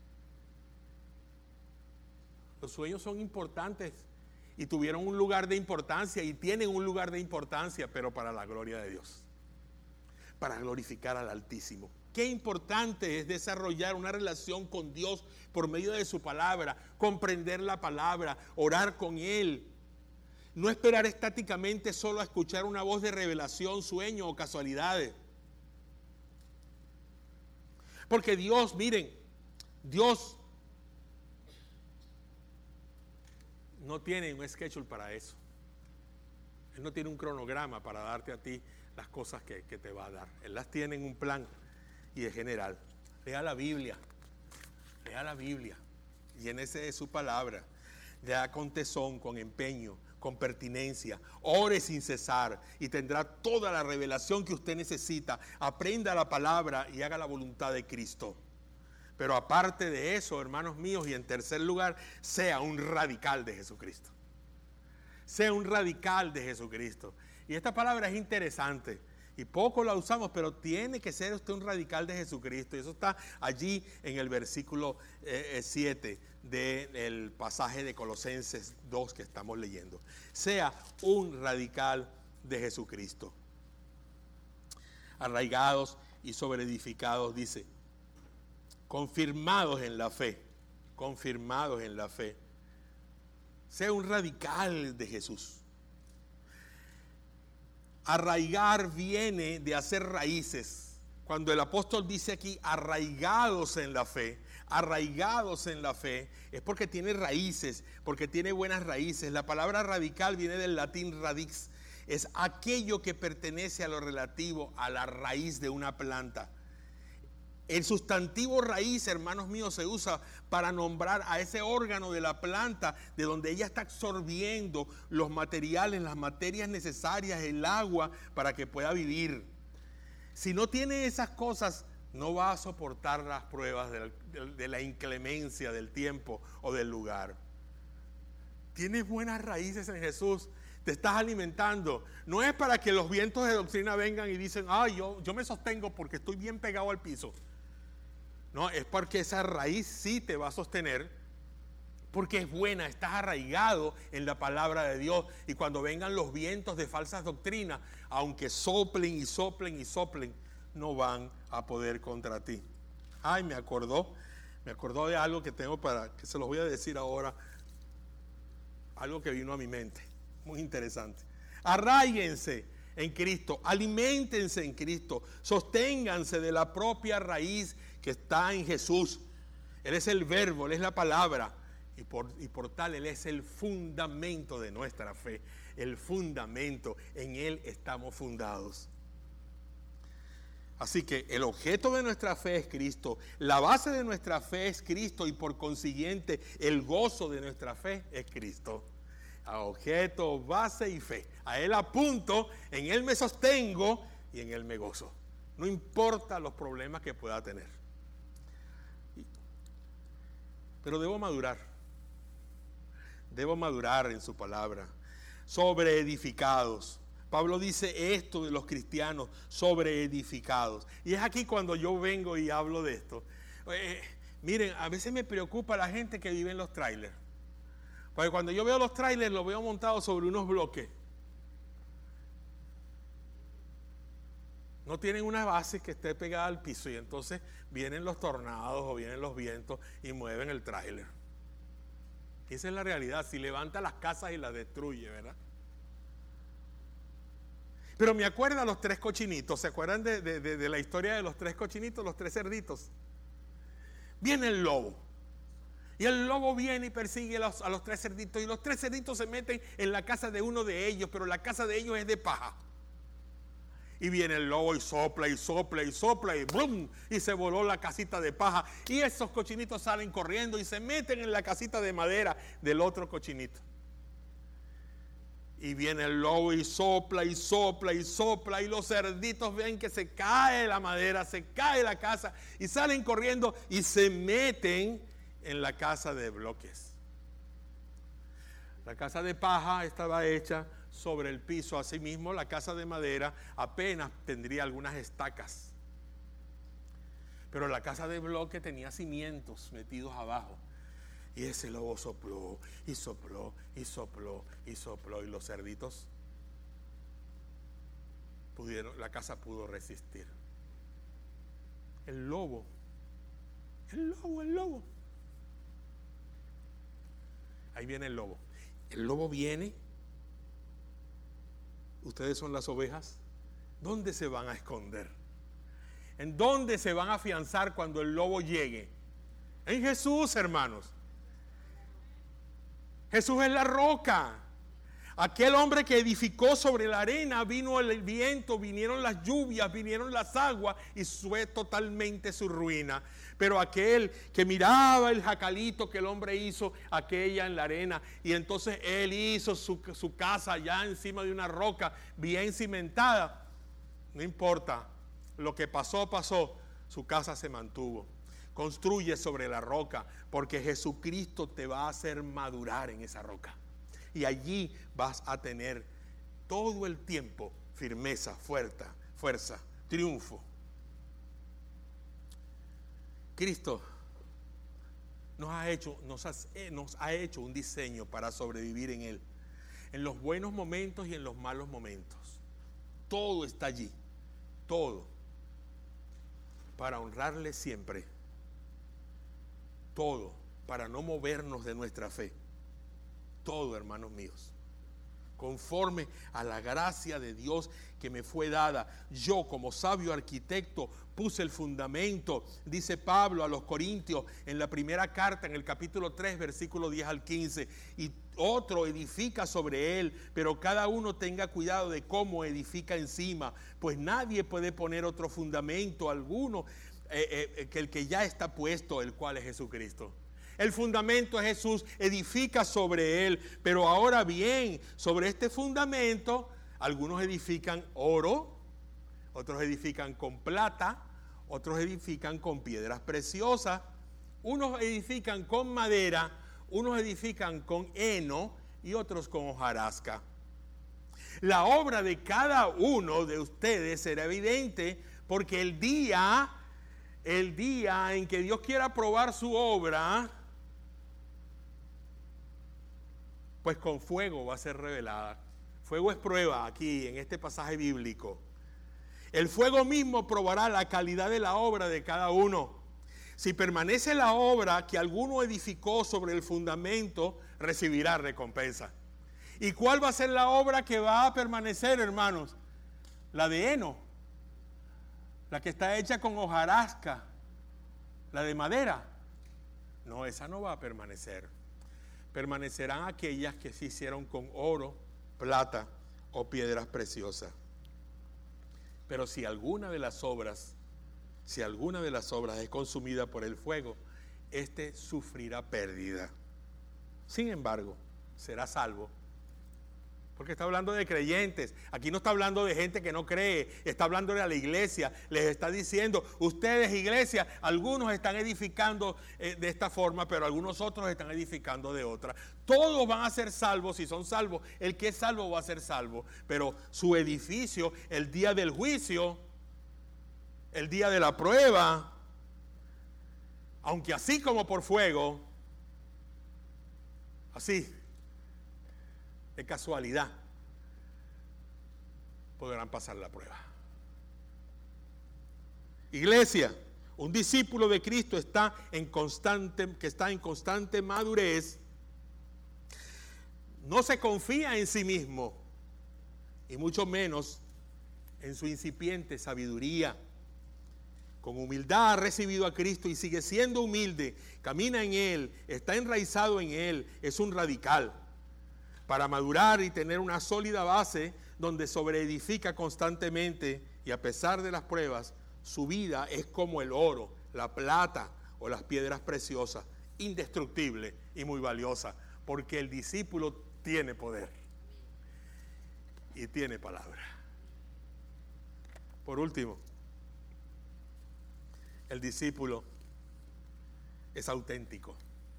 Los sueños son importantes y tuvieron un lugar de importancia y tienen un lugar de importancia, pero para la gloria de Dios, para glorificar al Altísimo. Qué importante es desarrollar una relación con Dios por medio de su palabra, comprender la palabra, orar con Él. No esperar estáticamente solo a escuchar una voz de revelación, sueño o casualidades. Porque Dios, miren, Dios no tiene un schedule para eso. Él no tiene un cronograma para darte a ti las cosas que, que te va a dar. Él las tiene en un plan y es general. Lea la Biblia, lea la Biblia, llénese de su palabra, lea con tesón, con empeño, con pertinencia, ore sin cesar y tendrá toda la revelación que usted necesita. Aprenda la palabra y haga la voluntad de Cristo. Pero aparte de eso, hermanos míos, y en tercer lugar, sea un radical de Jesucristo. Sea un radical de Jesucristo. Y esta palabra es interesante y poco la usamos, pero tiene que ser usted un radical de Jesucristo. Y eso está allí en el versículo eh, siete del pasaje de Colosenses dos que estamos leyendo. Sea un radical de Jesucristo. Arraigados y sobreedificados, dice, confirmados en la fe, confirmados en la fe. Sea un radical de Jesús. Arraigar viene de hacer raíces. Cuando el apóstol dice aquí arraigados en la fe, arraigados en la fe, es porque tiene raíces, porque tiene buenas raíces. La palabra radical viene del latín radix, es aquello que pertenece a lo relativo a la raíz de una planta. El sustantivo raíz, hermanos míos, se usa para nombrar a ese órgano de la planta de donde ella está absorbiendo los materiales, las materias necesarias, el agua para que pueda vivir. Si no tiene esas cosas, no va a soportar las pruebas de la, de la inclemencia del tiempo o del lugar. Tienes buenas raíces en Jesús. Te estás alimentando. No es para que los vientos de doctrina vengan y dicen, ay, yo, yo me sostengo porque estoy bien pegado al piso. No, es porque esa raíz sí te va a sostener, porque es buena, estás arraigado en la palabra de Dios. Y cuando vengan los vientos de falsas doctrinas, aunque soplen y soplen y soplen, no van a poder contra ti. Ay, me acordó, Me acordó de algo que tengo para, que se los voy a decir ahora, algo que vino a mi mente, muy interesante. Arráiguense en Cristo, aliméntense en Cristo, sosténganse de la propia raíz que está en Jesús. Él es el verbo, Él es la palabra, y por, y por tal Él es el fundamento de nuestra fe, el fundamento, en Él estamos fundados. Así que el objeto de nuestra fe es Cristo, la base de nuestra fe es Cristo y por consiguiente el gozo de nuestra fe es Cristo. A objeto, base y fe. A Él apunto, en Él me sostengo y en Él me gozo. No importa los problemas que pueda tener. Pero debo madurar. Debo madurar en su palabra. Sobreedificados. Pablo dice esto de los cristianos, sobreedificados. Y es aquí cuando yo vengo y hablo de esto. Eh, miren, a veces me preocupa la gente que vive en los trailers. Porque cuando yo veo los trailers, los veo montados sobre unos bloques. No tienen una base que esté pegada al piso y entonces vienen los tornados o vienen los vientos y mueven el trailer. Esa es la realidad. Si levanta las casas y las destruye, ¿verdad? Pero me acuerda a los tres cochinitos. ¿Se acuerdan de, de, de, de la historia de los tres cochinitos, los tres cerditos? Viene el lobo. Y el lobo viene y persigue a los, a los tres cerditos. Y los tres cerditos se meten en la casa de uno de ellos, pero la casa de ellos es de paja. Y viene el lobo y sopla y sopla y sopla y ¡brum! Y se voló la casita de paja. Y esos cochinitos salen corriendo y se meten en la casita de madera del otro cochinito. Y viene el lobo y sopla y sopla y sopla y los cerditos ven que se cae la madera, se cae la casa y salen corriendo y se meten en la casa de bloques. La casa de paja estaba hecha sobre el piso, asimismo la casa de madera apenas tendría algunas estacas. Pero la casa de bloque tenía cimientos metidos abajo. Y ese lobo sopló, y sopló, y sopló, y sopló. Y los cerditos pudieron, la casa pudo resistir. El lobo, el lobo, el lobo. Ahí viene el lobo. El lobo viene. Ustedes son las ovejas. ¿Dónde se van a esconder? ¿En dónde se van a afianzar cuando el lobo llegue? En Jesús, hermanos. Jesús es la roca. Aquel hombre que edificó sobre la arena, vino el viento, vinieron las lluvias, vinieron las aguas y fue totalmente su ruina. Pero aquel que miraba el jacalito que el hombre hizo, aquella en la arena, y entonces él hizo su, su casa allá encima de una roca bien cimentada. No importa, lo que pasó, pasó, su casa se mantuvo. Construye sobre la roca, porque Jesucristo te va a hacer madurar en esa roca. Y allí vas a tener todo el tiempo firmeza, fuerza, fuerza, triunfo. Cristo nos ha hecho, nos ha, nos ha hecho un diseño para sobrevivir en Él. En los buenos momentos y en los malos momentos. Todo está allí. Todo. Para honrarle siempre. Todo, para no movernos de nuestra fe. Todo, hermanos míos. Conforme a la gracia de Dios que me fue dada, yo como sabio arquitecto puse el fundamento, dice Pablo a los Corintios en la primera carta, en el capítulo tres, versículo diez al quince, y otro edifica sobre él, pero cada uno tenga cuidado de cómo edifica encima, pues nadie puede poner otro fundamento alguno eh, eh, que el que ya está puesto, el cual es Jesucristo. El fundamento es Jesús, edifica sobre él, pero ahora bien, sobre este fundamento, algunos edifican oro, otros edifican con plata, otros edifican con piedras preciosas, unos edifican con madera, unos edifican con heno y otros con hojarasca. La obra de cada uno de ustedes será evidente, porque el día, el día en que Dios quiera probar su obra, pues con fuego va a ser revelada. Fuego es prueba aquí en este pasaje bíblico. El fuego mismo probará la calidad de la obra de cada uno. Si permanece la obra que alguno edificó sobre el fundamento, recibirá recompensa. ¿Y cuál va a ser la obra que va a permanecer, hermanos? La de heno, la que está hecha con hojarasca, la de madera. No, esa no va a permanecer. Permanecerán aquellas que se hicieron con oro, plata o piedras preciosas. Pero si alguna de las obras, si alguna de las obras es consumida por el fuego, éste sufrirá pérdida. Sin embargo, será salvo. Porque está hablando de creyentes. Aquí no está hablando de gente que no cree. Está hablando de la iglesia. Les está diciendo, ustedes, iglesia, algunos están edificando eh, de esta forma, pero algunos otros están edificando de otra. Todos van a ser salvos. Si son salvos, el que es salvo va a ser salvo. Pero su edificio, el día del juicio, el día de la prueba, aunque así como por fuego, así, de casualidad, podrán pasar la prueba. Iglesia, un discípulo de Cristo está en constante, que está en constante madurez, no se confía en sí mismo y mucho menos en su incipiente sabiduría. Con humildad ha recibido a Cristo y sigue siendo humilde, camina en Él, está enraizado en Él, es un radical. Para madurar y tener una sólida base donde sobreedifica constantemente y a pesar de las pruebas, su vida es como el oro, la plata o las piedras preciosas, indestructible y muy valiosa, porque el discípulo tiene poder y tiene palabra. Por último, el discípulo es auténtico,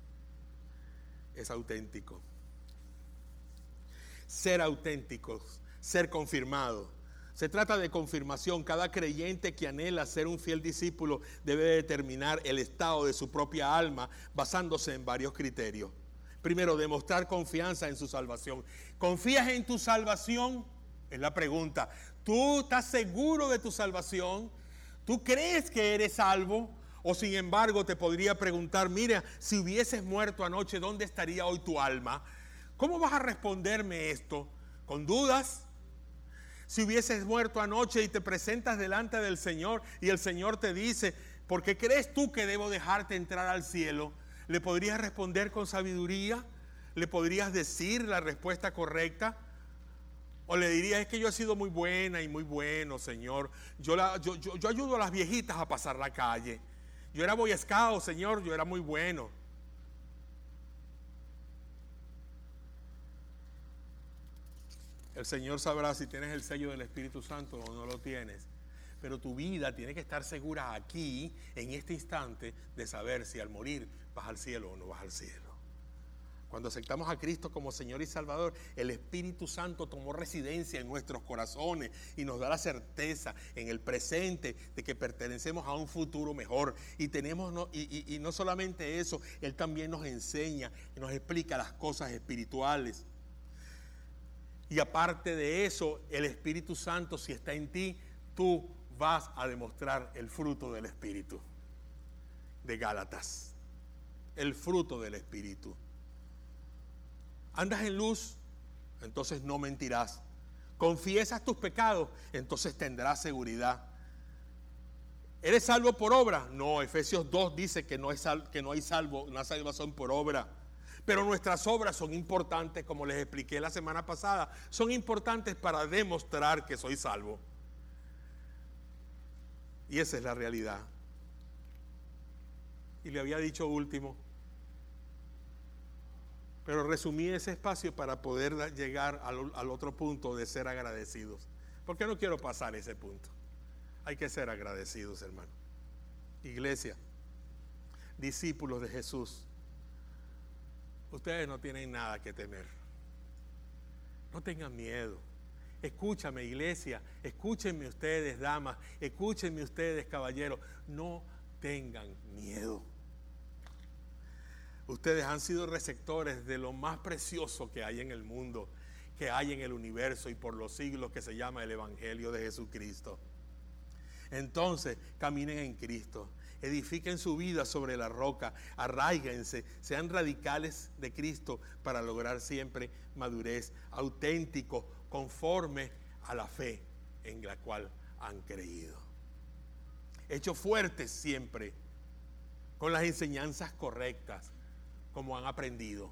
es auténtico. Ser auténticos, ser confirmados. Se trata de confirmación. Cada creyente que anhela ser un fiel discípulo debe determinar el estado de su propia alma basándose en varios criterios. Primero, demostrar confianza en su salvación. ¿Confías en tu salvación? Es la pregunta. ¿Tú estás seguro de tu salvación? ¿Tú crees que eres salvo? O sin embargo te podría preguntar, mira, si hubieses muerto anoche, ¿dónde estaría hoy tu alma? ¿Cómo vas a responderme esto? ¿Con dudas? Si hubieses muerto anoche y te presentas delante del Señor y el Señor te dice, ¿por qué crees tú que debo dejarte entrar al cielo? ¿Le podrías responder con sabiduría? ¿Le podrías decir la respuesta correcta? ¿O le dirías, es que yo he sido muy buena y muy bueno, Señor? Yo, la, yo, yo, yo ayudo a las viejitas a pasar la calle. Yo era boy scout, Señor, yo era muy bueno. El Señor sabrá si tienes el sello del Espíritu Santo o no lo tienes. Pero tu vida tiene que estar segura aquí, en este instante, de saber si al morir vas al cielo o no vas al cielo. Cuando aceptamos a Cristo como Señor y Salvador, el Espíritu Santo tomó residencia en nuestros corazones y nos da la certeza en el presente de que pertenecemos a un futuro mejor. Y tenemos no, y, y, y no solamente eso, Él también nos enseña y nos explica las cosas espirituales. Y aparte de eso, el Espíritu Santo, si está en ti, tú vas a demostrar el fruto del Espíritu. De Gálatas. El fruto del Espíritu. Andas en luz, entonces no mentirás. Confiesas tus pecados, entonces tendrás seguridad. ¿Eres salvo por obra? No, Efesios dos dice que no, es sal, que no hay salvo, una salvación por obra. Pero nuestras obras son importantes, como les expliqué la semana pasada, son importantes para demostrar que soy salvo. Y esa es la realidad. Y le había dicho último, pero resumí ese espacio para poder llegar al, al otro punto de ser agradecidos. Porque no quiero pasar ese punto. Hay que ser agradecidos, hermano. Iglesia, discípulos de Jesús, ustedes no tienen nada que temer. No tengan miedo. Escúchame, iglesia, escúchenme ustedes, damas, escúchenme ustedes, caballeros, no tengan miedo. Ustedes han sido receptores de lo más precioso que hay en el mundo, que hay en el universo y por los siglos, que se llama el Evangelio de Jesucristo. Entonces, caminen en Cristo edifiquen su vida sobre la roca, arraíguense, sean radicales de Cristo para lograr siempre madurez, auténticos, conforme a la fe en la cual han creído. Hechos fuertes siempre, con las enseñanzas correctas, como han aprendido.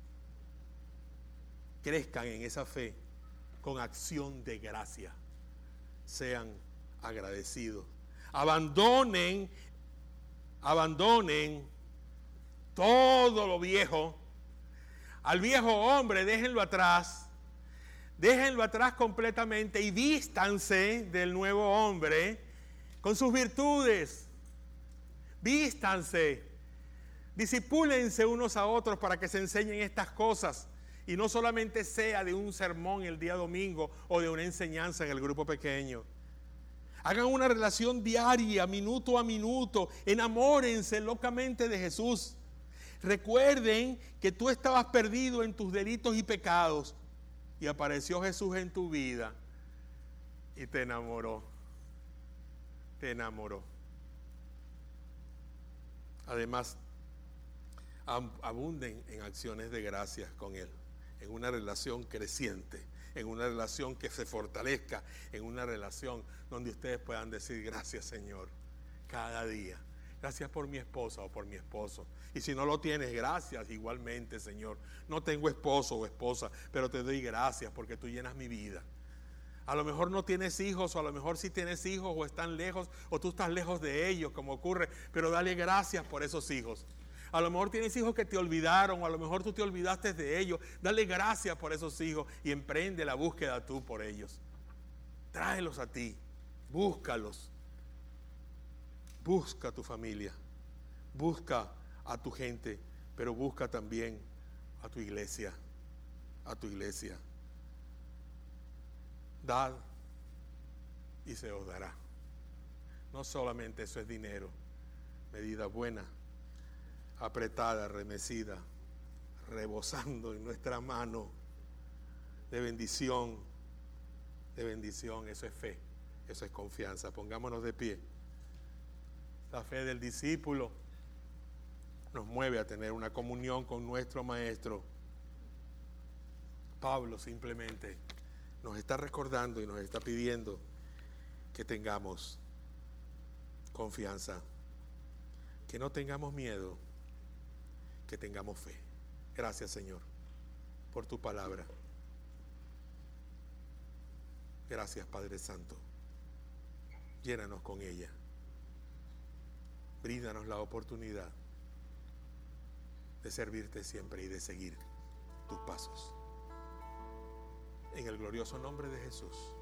Crezcan en esa fe con acción de gracia. Sean agradecidos. Abandonen, abandonen todo lo viejo. Al viejo hombre, déjenlo atrás. Déjenlo atrás completamente y vístanse del nuevo hombre con sus virtudes. Vístanse. Discipúlense unos a otros para que se enseñen estas cosas. Y no solamente sea de un sermón el día domingo o de una enseñanza en el grupo pequeño. Hagan una relación diaria, minuto a minuto. Enamórense locamente de Jesús. Recuerden que tú estabas perdido en tus delitos y pecados. Y apareció Jesús en tu vida. Y te enamoró. Te enamoró. Además, abunden en acciones de gracias con Él. En una relación creciente, en una relación que se fortalezca, en una relación donde ustedes puedan decir gracias, Señor, cada día. Gracias por mi esposa o por mi esposo. Y si no lo tienes, gracias igualmente, Señor. No tengo esposo o esposa, pero te doy gracias porque tú llenas mi vida. A lo mejor no tienes hijos, o a lo mejor sí tienes hijos, o están lejos, o tú estás lejos de ellos, como ocurre, pero dale gracias por esos hijos. A lo mejor tienes hijos que te olvidaron, o a lo mejor tú te olvidaste de ellos. Dale gracias por esos hijos y emprende la búsqueda tú por ellos. Tráelos a ti, búscalos. Busca a tu familia, busca a tu gente, pero busca también a tu iglesia, a tu iglesia. Dad y se os dará. No solamente eso es dinero, medida buena, apretada, remecida, rebosando en nuestra mano de bendición, de bendición. Eso es fe, eso es confianza. Pongámonos de pie. La fe del discípulo nos mueve a tener una comunión con nuestro Maestro. Pablo simplemente nos está recordando y nos está pidiendo que tengamos confianza, que no tengamos miedo, que tengamos fe. Gracias, Señor, por tu palabra. Gracias, Padre Santo. Llénanos con ella. Bríndanos la oportunidad de servirte siempre y de seguir tus pasos. En el glorioso nombre de Jesús.